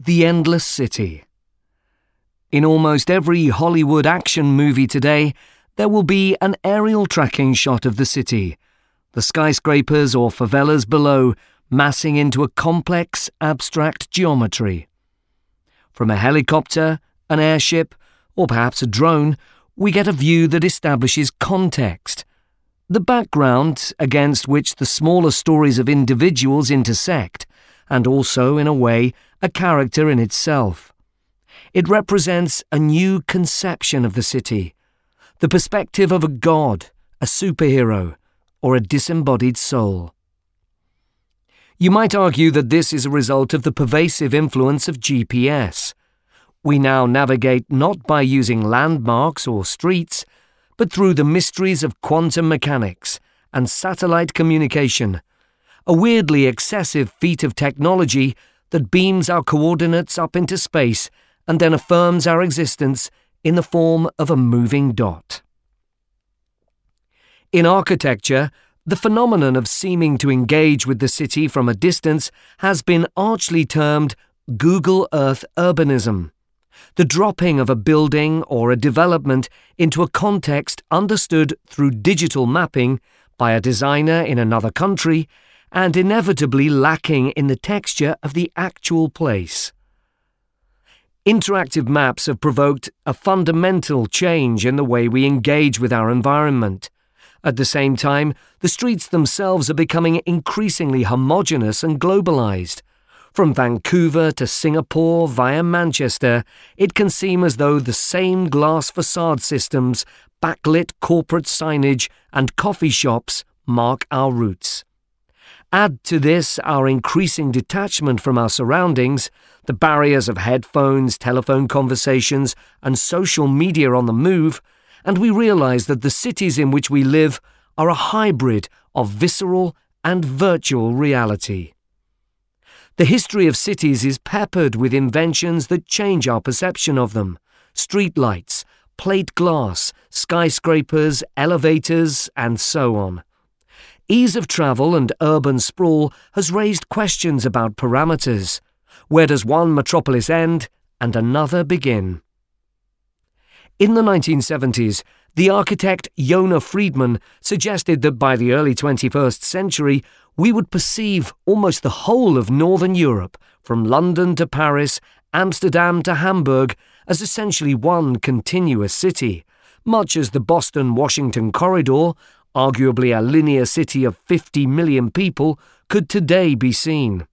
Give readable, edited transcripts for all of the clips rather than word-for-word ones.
The Endless City. In almost every Hollywood action movie today, there will be an aerial tracking shot of the city, the skyscrapers or favelas below massing into a complex, abstract geometry. From a helicopter, an airship, or perhaps a drone, we get a view that establishes context, the background against which the smaller stories of individuals intersect, and also, in a way, a character in itself. It represents a new conception of the city, the perspective of a god, a superhero, or a disembodied soul. You might argue that this is a result of the pervasive influence of GPS. We now navigate not by using landmarks or streets, but through the mysteries of quantum mechanics and satellite communication, a weirdly excessive feat of technology that beams our coordinates up into space and then affirms our existence in the form of a moving dot. In architecture, the phenomenon of seeming to engage with the city from a distance has been archly termed Google Earth urbanism, the dropping of a building or a development into a context understood through digital mapping by a designer in another country and inevitably lacking in the texture of the actual place. Interactive maps have provoked a fundamental change in the way we engage with our environment. At the same time, the streets themselves are becoming increasingly homogeneous and globalized. From Vancouver to Singapore via Manchester, it can seem as though the same glass facade systems, backlit corporate signage, and coffee shops mark our routes. Add to this our increasing detachment from our surroundings, the barriers of headphones, telephone conversations, and social media on the move, and we realize that the cities in which we live are a hybrid of visceral and virtual reality. The history of cities is peppered with inventions that change our perception of them: streetlights, plate glass, skyscrapers, elevators, and so on. Ease of travel and urban sprawl has raised questions about parameters. Where does one metropolis end and another begin? In the 1970s, the architect Yonah Friedman suggested that by the early 21st century, we would perceive almost the whole of Northern Europe, from London to Paris, Amsterdam to Hamburg, as essentially one continuous city, much as the Boston-Washington corridor, arguably a linear city of 50 million people, could today be seen.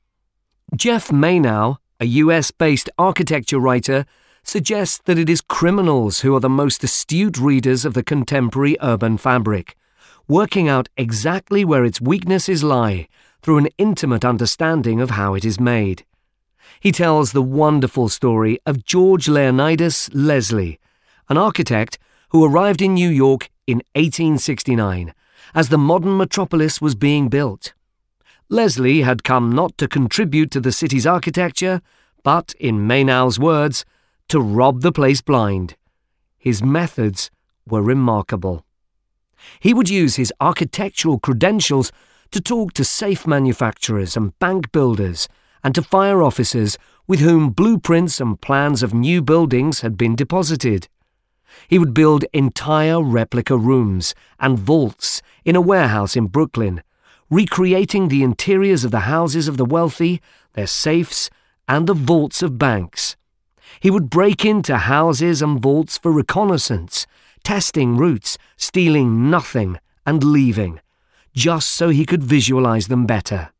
Jeff Maynow, a US-based architecture writer, suggests that it is criminals who are the most astute readers of the contemporary urban fabric, working out exactly where its weaknesses lie through an intimate understanding of how it is made. He tells the wonderful story of George Leonidas Leslie, an architect who arrived in New York in 1869 as the modern metropolis was being built. Leslie had come not to contribute to the city's architecture, but, in Maynow's words, to rob the place blind. His methods were remarkable. He would use his architectural credentials to talk to safe manufacturers and bank builders and to fire officers with whom blueprints and plans of new buildings had been deposited. He would build entire replica rooms and vaults in a warehouse in Brooklyn, recreating the interiors of the houses of the wealthy, their safes, and the vaults of banks. He would break into houses and vaults for reconnaissance, testing routes, stealing nothing, and leaving, just so he could visualize them better.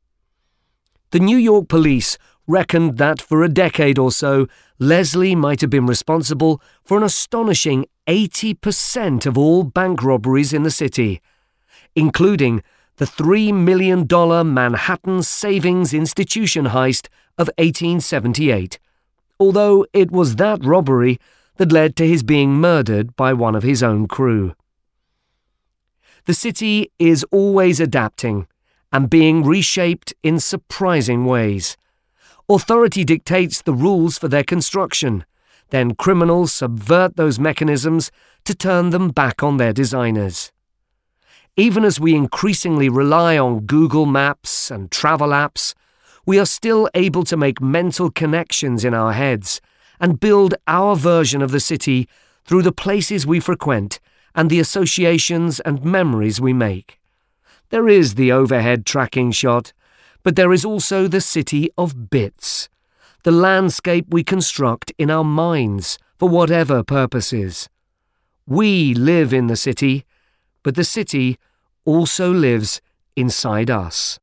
The New York police reckoned that for a decade or so, Leslie might have been responsible for an astonishing 80% of all bank robberies in the city, including the $3 million Manhattan Savings Institution heist of 1878, although it was that robbery that led to his being murdered by one of his own crew. The city is always adapting and being reshaped in surprising ways. Authority dictates the rules for their construction, then criminals subvert those mechanisms to turn them back on their designers. Even as we increasingly rely on Google Maps and travel apps, we are still able to make mental connections in our heads and build our version of the city through the places we frequent and the associations and memories we make. There is the overhead tracking shot, but there is also the city of bits, the landscape we construct in our minds for whatever purposes. We live in the city, but the city also lives inside us.